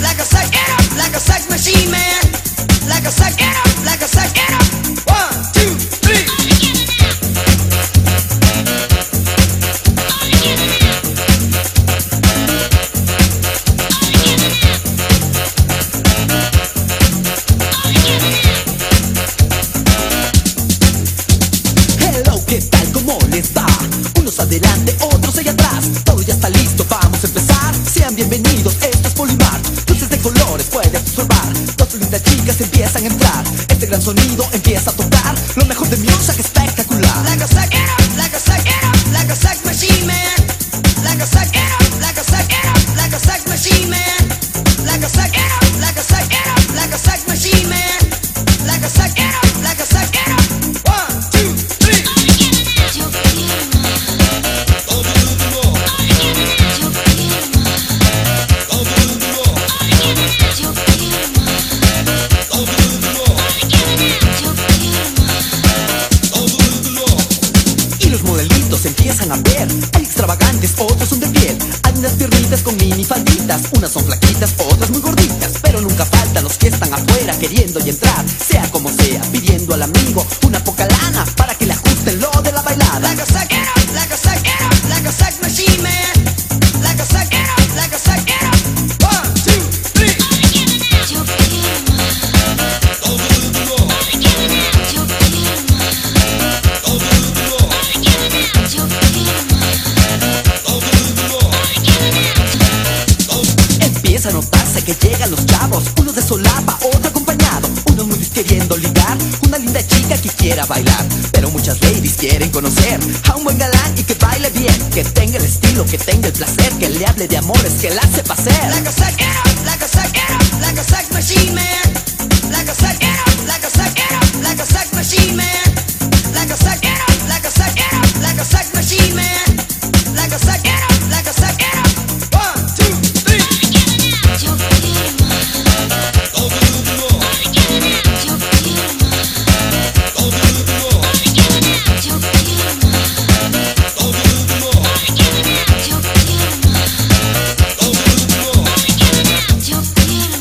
like a sex machine, man. Like a sex, get up, like a sex, get up. 1, 2, 3. Hello, ¿qué tal? ¿Cómo les va? Unos adelante, otros allá atrás. Todo ya está listo, vamos a empezar. Sean bienvenidos, esto es Polimar. Luces de colores puedes observar. Dos lindas chicas empiezan a entrar. Este gran sonido empieza a tocar. Lo mejor de music espectacular. Like a sex, get up, like a sex, get up, like a sex machine, man. Like a sex, get up, like a sex, get up, like a sex machine, man. Like a sex, get up, like a sex, get up, like a sex machine, man. Like a sex, get up, like a sex, get up. 1, 2, 3. Yo quiero más. Yo quiero más. Yo quiero más. Y los modelitos empiezan a ver. Hay extravagantes, otros son de piel. Hay unas piernitas con mini falditas. Unas son flaquitas, otras muy gorditas. Pero nunca faltan los que están afuera queriendo y entrar. Sea como sea, pidiendo al amigo una poca lana para que le ajusten lo de la bailada. Like a sex, get up, like a sex, get up, like a sex machine, man. Like a sex, get up, like a sex, get up. 1, 2, 3. Yo quiero más. Yo quiero más. Yo quiero más. Empieza a notarse que llegan los chavos. Uno de solapa, otro acompañado. Uno muy queriendo ligar. Una linda chica que quiera bailar. Pero muchas ladies quieren conocer a un buen galán y que baile bien. Que tenga el estilo, que tenga el placer. Que le hable de amores, que la sepa hacer. Like a sex, get up, like a sex, get up, like a sex machine, man. Like a sex, get up, like a sex, get up, like a sex machine, man. Like a sex, get up, like a sex, get up, like a sex machine, man. Like a sex, get up, like a sex, get up. 1, 2, 3. Yo quiero más. Yo quiero más. Yo quiero más. Yo quiero más. Yo quiero más. Yo quiero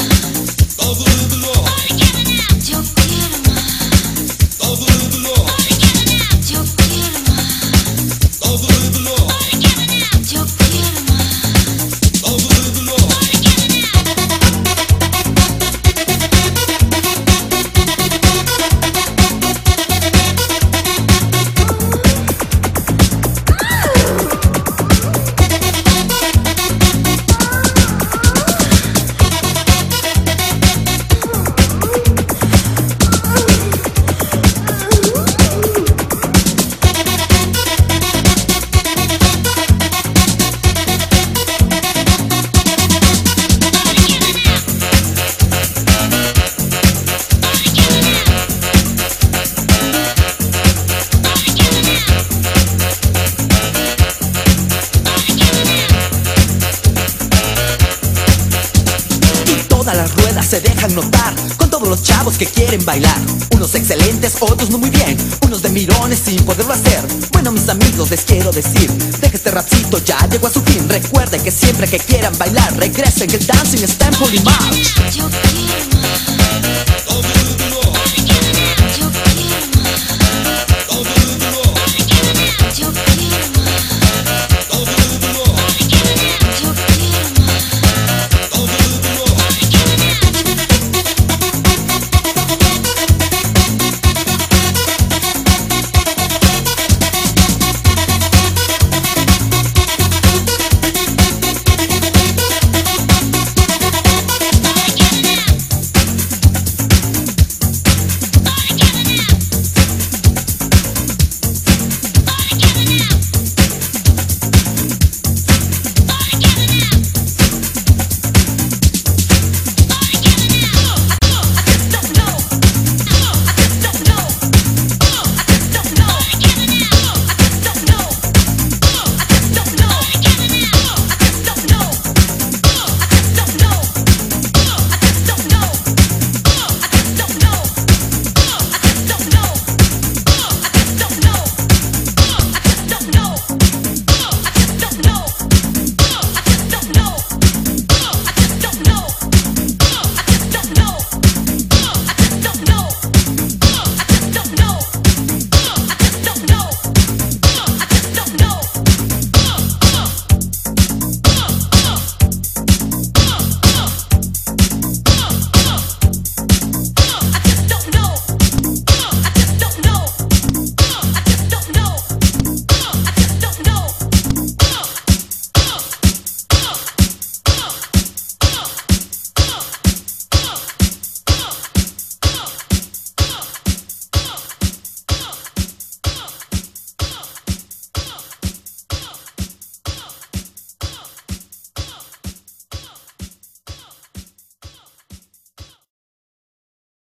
se dejan notar con todos los chavos que quieren bailar. Unos excelentes, otros no muy bien, unos de mirones sin poderlo hacer. Bueno, mis amigos, les quiero decir de que este rapcito ya llegó a su fin. Recuerden que siempre que quieran bailar regresen, que el dancing está en Polimar. Yo quiero más.